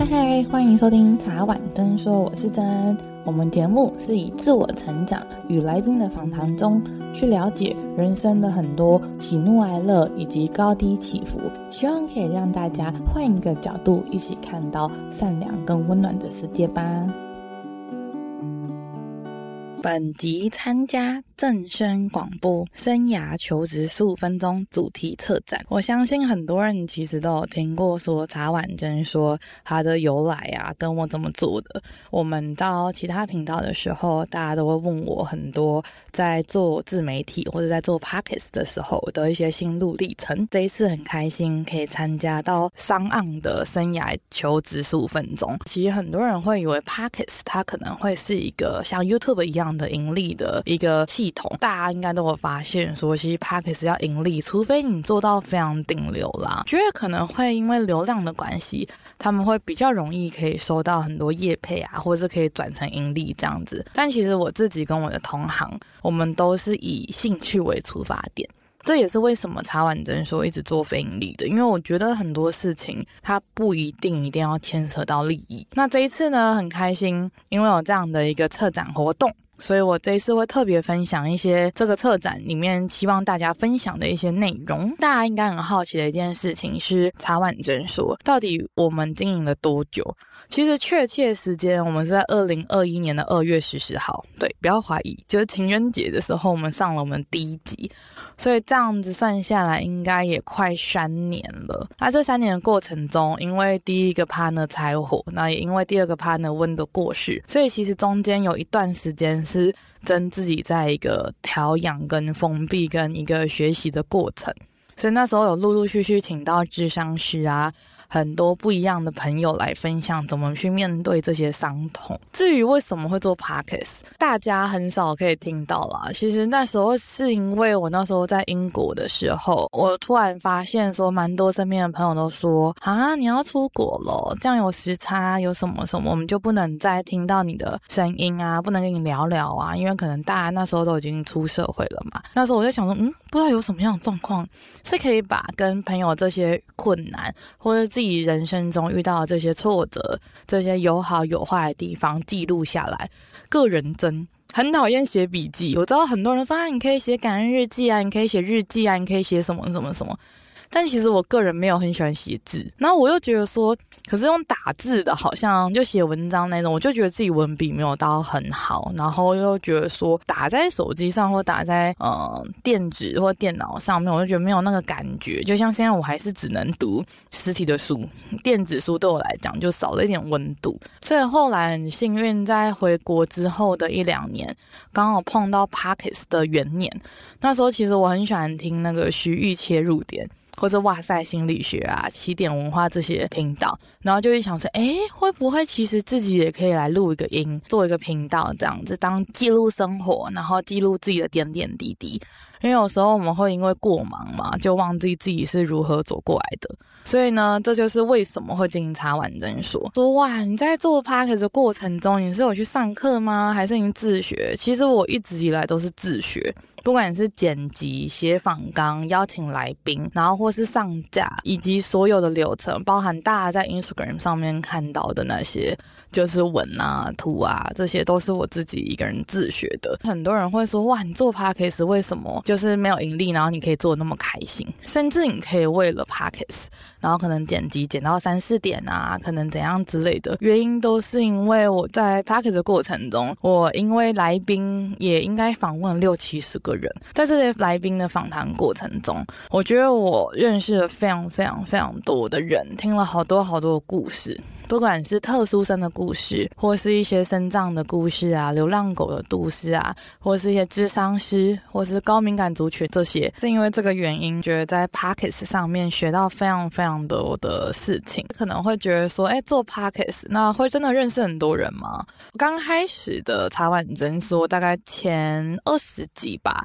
嗨，欢迎收听茶碗真说，我是真。我们节目是以自我成长与来宾的访谈中，去了解人生的很多喜怒哀乐以及高低起伏，希望可以让大家换一个角度，一起看到善良跟温暖的世界吧。本集参加正声广播生涯求职15分钟主题策展。我相信很多人其实都有听过说茶碗真说它的由来啊，跟我怎么做的。我们到其他频道的时候，大家都会问我很多在做自媒体或者在做 Podcast 的时候的一些心路历程。这一次很开心可以参加到商岸的生涯求职15分钟。其实很多人会以为 Podcast 它可能会是一个像 YouTube 一样的盈利的一个系统，大家应该都有发现说，其实 Podcast 要盈利，除非你做到非常顶流啦，觉得可能会因为流量的关系，他们会比较容易可以收到很多业配啊，或者是可以转成盈利这样子。但其实我自己跟我的同行，我们都是以兴趣为出发点。这也是为什么茶碗真说一直做非盈利的，因为我觉得很多事情它不一定要牵扯到利益。那这一次呢，很开心，因为有这样的一个策展活动，所以我这一次会特别分享一些这个策展里面希望大家分享的一些内容。大家应该很好奇的一件事情是，茶碗真说到底我们经营了多久？其实确切时间我们是在2021年的2月14号，对，不要怀疑，就是情人节的时候我们上了我们第一集，所以这样子算下来应该也快3年了。那这3年的过程中，因为第一个 partner 拆伙，那也因为第二个 partner 温的过世，所以其实中间有一段时间是真自己在一个调养跟封闭跟一个学习的过程，所以那时候有陆陆续续请到諮商师啊，很多不一样的朋友来分享怎么去面对这些伤痛。至于为什么会做 Podcast， 大家很少可以听到啦。其实那时候是因为我那时候在英国的时候，我突然发现说蛮多身边的朋友都说啊，你要出国了，这样有时差有什么什么，我们就不能再听到你的声音啊，不能跟你聊聊啊，因为可能大家那时候都已经出社会了嘛。那时候我就想说不知道有什么样的状况是可以把跟朋友这些困难或者自己人生中遇到的这些挫折，这些有好有坏的地方记录下来。个人真很讨厌写笔记，我知道很多人都说你可以写感恩日记啊，你可以写日记啊，你可以写什么什么什么，但其实我个人没有很喜欢写字。然后我又觉得说，可是用打字的好像就写文章那种，我就觉得自己文笔没有到很好，然后又觉得说打在手机上或打在电子或电脑上面，我就觉得没有那个感觉。就像现在我还是只能读实体的书，电子书对我来讲就少了一点温度。所以后来很幸运，在回国之后的1-2年，刚好碰到 Podcast 的元年。那时候其实我很喜欢听那个徐玉切入点，或者哇塞心理学啊、起点文化这些频道，然后就会想说会不会其实自己也可以来录一个音，做一个频道这样子，当记录生活，然后记录自己的点点滴滴。因为有时候我们会因为过忙嘛，就忘记自己是如何走过来的。所以呢，这就是为什么会经营茶碗真说哇，你在做 podcast 的过程中，你是有去上课吗？还是你自学？其实我一直以来都是自学，不管是剪辑、写访纲、邀请来宾，然后或是上架，以及所有的流程，包含大家在 Instagram 上面看到的那些就是文啊、图啊，这些都是我自己一个人自学的。很多人会说哇，你做 podcast 为什么就是没有盈利，然后你可以做得那么开心，甚至你可以为了 podcast然后可能剪辑剪到3-4点啊，可能怎样之类的，原因都是因为我在 podcast 的过程中，我因为来宾也应该访问了60-70个人，在这些来宾的访谈过程中，我觉得我认识了非常非常非常多的人，听了好多好多的故事，不管是特殊生的故事，或是一些身障的故事啊，流浪狗的故事啊，或是一些諮商师，或是高敏感族群，这些是因为这个原因，觉得在 Podcast 上面学到非常非常多的事情。可能会觉得说做 Podcast 那会真的认识很多人吗？刚开始的茶碗真说大概前20集吧，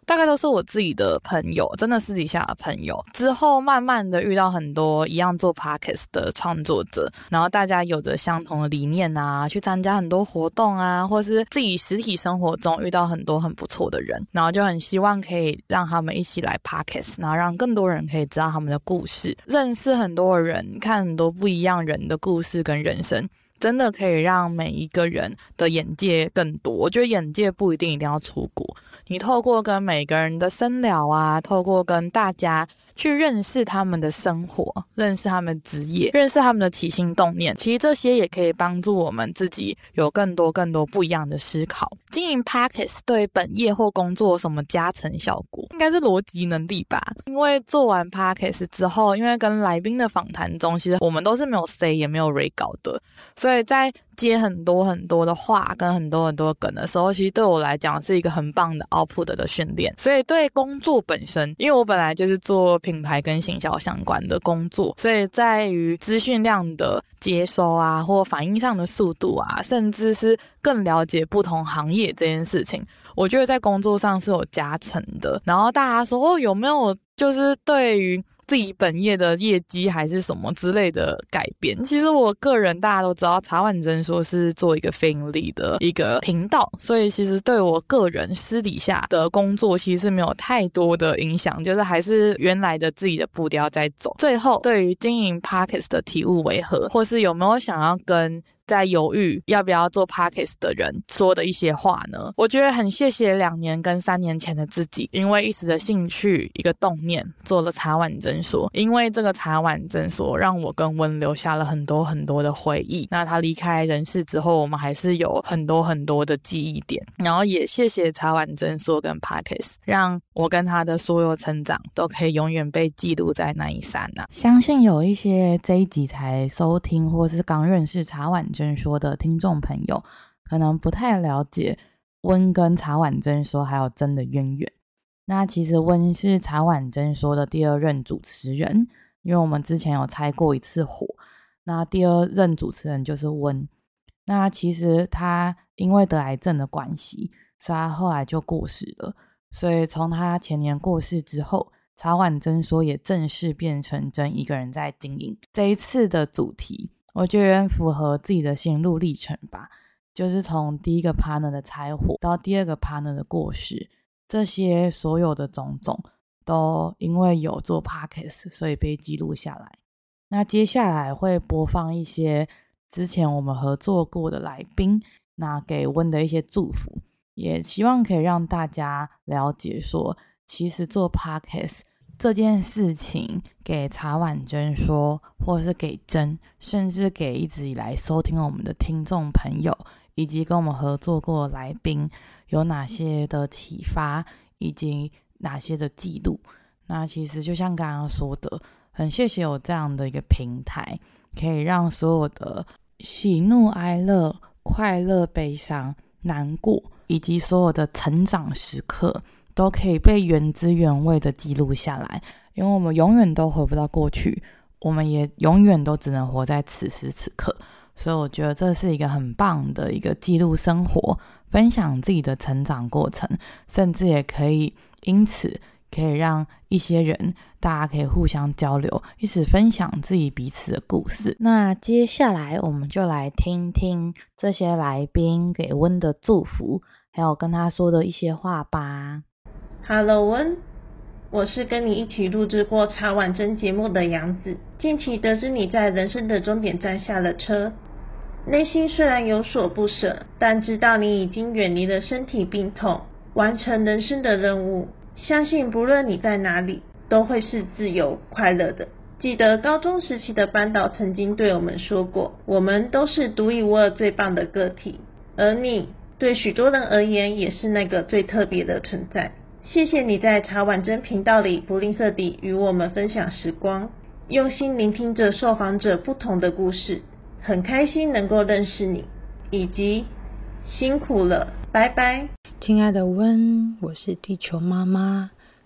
大概都是我自己的朋友，真的私底下的朋友。之后慢慢的遇到很多一样做 podcast 的创作者，然后大家有着相同的理念啊，去参加很多活动啊，或是自己实体生活中遇到很多很不错的人，然后就很希望可以让他们一起来 podcast， 然后让更多人可以知道他们的故事，认识很多人，看很多不一样人的故事跟人生，真的可以让每一个人的眼界更多。我觉得眼界不一定要出国，你透过跟每个人的深聊啊，透过跟大家去认识他们的生活，认识他们的职业，认识他们的起心动念，其实这些也可以帮助我们自己有更多不一样的思考。经营 Podcast 对本业或工作有什么加成效果？应该是逻辑能力吧。因为做完 Podcast 之后，因为跟来宾的访谈中，其实我们都是没有 say 也没有 re 稿的，所以在接很多的话跟很多梗的时候，其实对我来讲是一个很棒的 output 的训练。所以对工作本身，因为我本来就是做品牌跟行销相关的工作，所以在于资讯量的接收啊，或反应上的速度啊，甚至是更了解不同行业这件事情，我觉得在工作上是有加成的。然后大家说有没有就是对于自己本业的业绩还是什么之类的改变？其实我个人大家都知道，茶碗蒸说是做一个非盈利的一个频道，所以其实对我个人私底下的工作其实是没有太多的影响，就是还是原来的自己的步调在走。最后对于经营 Podcast 的体悟为何，或是有没有想要跟在犹豫要不要做 Podcast 的人说的一些话呢？我觉得很谢谢2年跟3年前的自己，因为一时的兴趣一个动念做了茶碗蒸说，因为这个茶碗蒸说让我跟温留下了很多的回忆。那他离开人世之后，我们还是有很多的记忆点。然后也谢谢茶碗蒸说跟 Podcast， 让我跟他的所有成长都可以永远被记录在那一刹那。相信有一些这一集才收听或是刚认识茶碗蒸说的听众朋友，可能不太了解温跟茶碗蒸说还有真的渊源。那其实温是茶碗蒸说的第2任主持人，因为我们之前有拆过一次火，那第2任主持人就是温。那其实他因为得癌症的关系，所以他后来就过世了。所以从他前年过世之后，茶碗蒸说也正式变成真一个人在经营。这一次的主题我觉得符合自己的心路历程吧，就是从第一个 partner 的拆伙到第2个 partner 的过世，这些所有的种种都因为有做 podcast 所以被记录下来。那接下来会播放一些之前我们合作过的来宾，那给温的一些祝福，也希望可以让大家了解说，其实做 podcast 这件事情给茶碗蒸说，或者是给真，甚至给一直以来收听我们的听众朋友，以及跟我们合作过的来宾，有哪些的启发，以及哪些的记录。那其实就像刚刚说的，很谢谢有这样的一个平台，可以让所有的喜怒哀乐、快乐悲伤、难过，以及所有的成长时刻都可以被原汁原味的记录下来。因为我们永远都回不到过去，我们也永远都只能活在此时此刻，所以我觉得这是一个很棒的一个记录生活，分享自己的成长过程，甚至也可以因此可以让一些人大家可以互相交流，一起分享自己彼此的故事。那接下来我们就来听听这些来宾给温的祝福，还有跟他说的一些话吧。 Hello 温，我是跟你一起录制过茶碗蒸节目的杨子。近期得知你在人生的终点站下了车，内心虽然有所不舍，但知道你已经远离了身体病痛，完成人生的任务。相信不论你在哪里，都会是自由快乐的。记得高中时期的班导曾经对我们说过，我们都是独一无二最棒的个体，而你对许多人而言也是那个最特别的存在。谢谢你在茶碗蒸频道里不吝啬地与我们分享时光，用心聆听着受访者不同的故事，很开心能够认识你，以及辛苦了，拜拜。 亲爱的温，我是地球妈妈，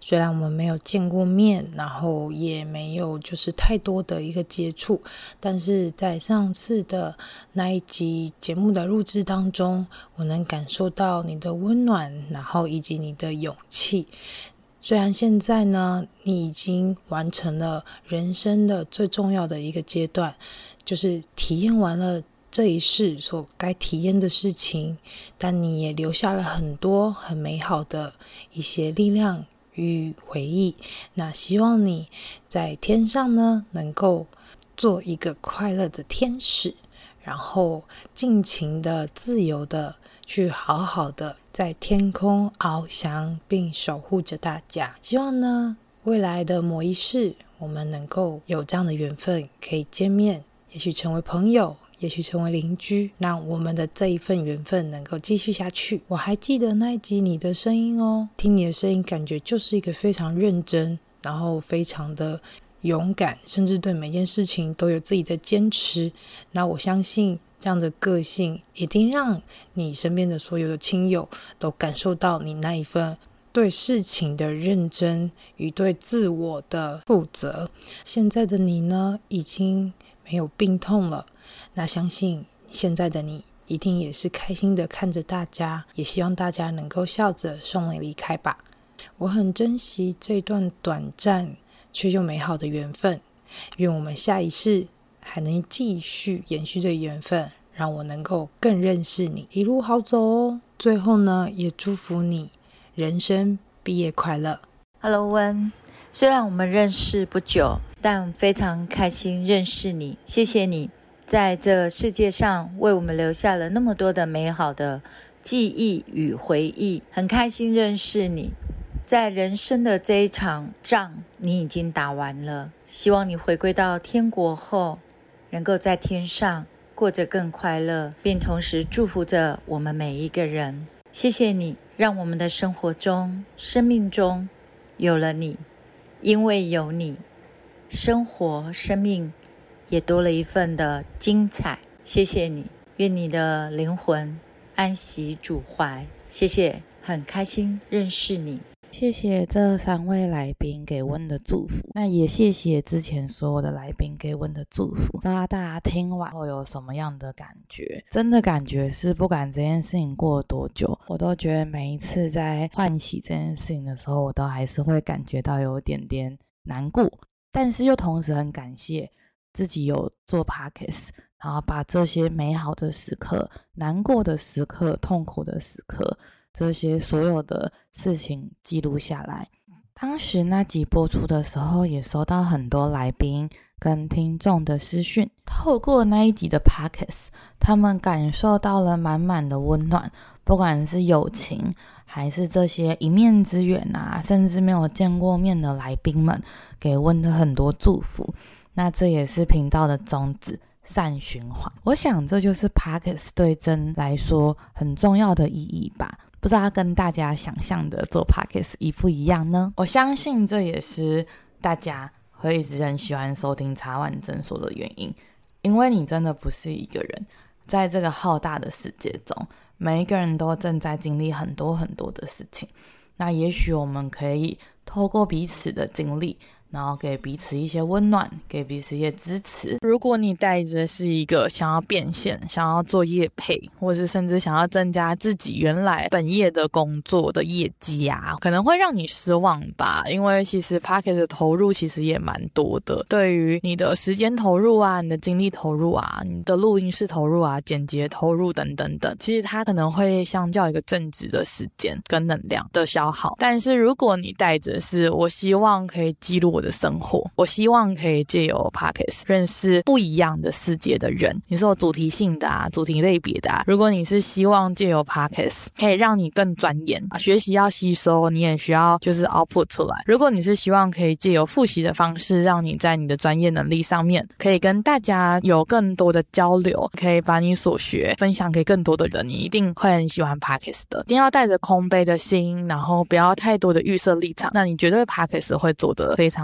虽然我们没有见过面，然后也没有就是太多的一个接触，但是在上次的那一集节目的录制当中，我能感受到你的温暖，然后以及你的勇气。虽然现在呢，你已经完成了人生的最重要的一个阶段，就是体验完了这一世所该体验的事情，但你也留下了很多很美好的一些力量与回忆。那希望你在天上呢，能够做一个快乐的天使，然后尽情的自由的去好好的在天空翱翔，并守护着大家。希望呢，未来的某一世我们能够有这样的缘分可以见面，也许成为朋友，也许成为邻居，让我们的这一份缘分能够继续下去。我还记得那一集你的声音哦，听你的声音感觉就是一个非常认真，然后非常的勇敢，甚至对每件事情都有自己的坚持。那我相信这样的个性一定让你身边的所有的亲友都感受到你那一份对事情的认真与对自我的负责。现在的你呢，已经没有病痛了，那相信现在的你一定也是开心的看着大家，也希望大家能够笑着送你离开吧。我很珍惜这段短暂却又美好的缘分，愿我们下一世还能继续延续这个缘分，让我能够更认识你，一路好走哦。最后呢，也祝福你人生毕业快乐。 Hello 温，虽然我们认识不久，但非常开心认识你。谢谢你在这世界上为我们留下了那么多的美好的记忆与回忆，很开心认识你。在人生的这一场仗你已经打完了，希望你回归到天国后能够在天上过着更快乐，并同时祝福着我们每一个人。谢谢你让我们的生活中生命中有了你，因为有你，生活生命也多了一份的精彩。谢谢你，愿你的灵魂安息主怀。谢谢，很开心认识你。 谢谢这3位来宾给温的祝福，那也谢谢之前所有的来宾给温的祝福。不知道大家听完后有什么样的感觉？真的感觉是不管这件事情过了多久，我都觉得每一次在唤起这件事情的时候，我都还是会感觉到有一点点难过，但是又同时很感谢自己有做 Podcast， 然后把这些美好的时刻、难过的时刻、痛苦的时刻，这些所有的事情记录下来。当时那集播出的时候，也收到很多来宾跟听众的私讯，透过那一集的 Podcast， 他们感受到了满满的温暖，不管是友情还是这些一面之缘啊，甚至没有见过面的来宾们给温的很多祝福。那这也是频道的宗旨，善循环。我想这就是 Podcast 对真来说很重要的意义吧。不知道跟大家想象的做 Podcast 一不一样呢？我相信这也是大家会一直很喜欢收听茶碗诊所的原因，因为你真的不是一个人，在这个浩大的世界中，每一个人都正在经历很多很多的事情。那也许我们可以透过彼此的经历，然后给彼此一些温暖，给彼此一些支持。如果你带着是一个想要变现、想要做业配，或是甚至想要增加自己原来本业的工作的业绩啊，可能会让你失望吧。因为其实 Podcast 的投入其实也蛮多的，对于你的时间投入啊、你的精力投入啊、你的录音室投入啊、剪辑投入等等等，其实它可能会相较一个正职的时间跟能量的消耗。但是如果你带着是我希望可以记录我的生活，我希望可以借由 Podcast 认识不一样的世界的人，你是有主题性的啊，主题类别的啊。如果你是希望借由 Podcast 可以让你更钻研，学习要吸收，你也需要就是 output 出来。如果你是希望可以借由复习的方式，让你在你的专业能力上面可以跟大家有更多的交流，可以把你所学分享给更多的人，你一定会很喜欢 Podcast 的。一定要带着空杯的心，然后不要太多的预设立场，那你绝对 Podcast 会做得非常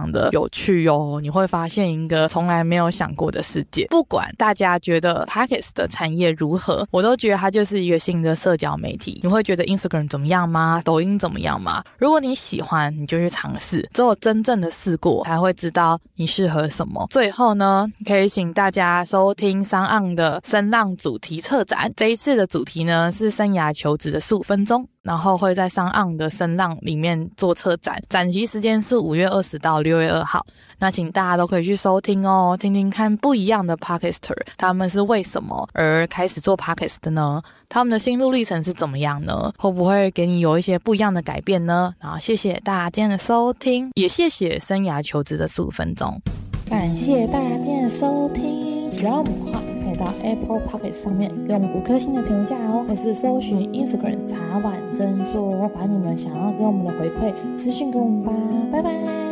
常的有趣哦，你会发现一个从来没有想过的世界。不管大家觉得 Podcast 的产业如何，我都觉得它就是一个新的社交媒体。你会觉得 Instagram 怎么样吗？抖音怎么样吗？如果你喜欢，你就去尝试，只有真正的试过才会知道你适合什么。最后呢，可以请大家收听SoundOn的声浪主题策展，这一次的主题呢是生涯求职的15分钟，然后会在SoundOn的声浪里面做策展，展期时间是5月20到6月2号。那请大家都可以去收听哦，听听看不一样的 Podcaster 他们是为什么而开始做 Podcast 的呢？他们的心路历程是怎么样呢？会不会给你有一些不一样的改变呢？然后谢谢大家今天的收听，也谢谢生涯求职的15分钟。感谢大家今天的收听，喜欢我们的话可以到 Apple Podcast 上面给我们5颗星的评价哦，或是搜寻 Instagram 茶碗真说，把你们想要给我们的回馈私讯给我们吧，拜拜。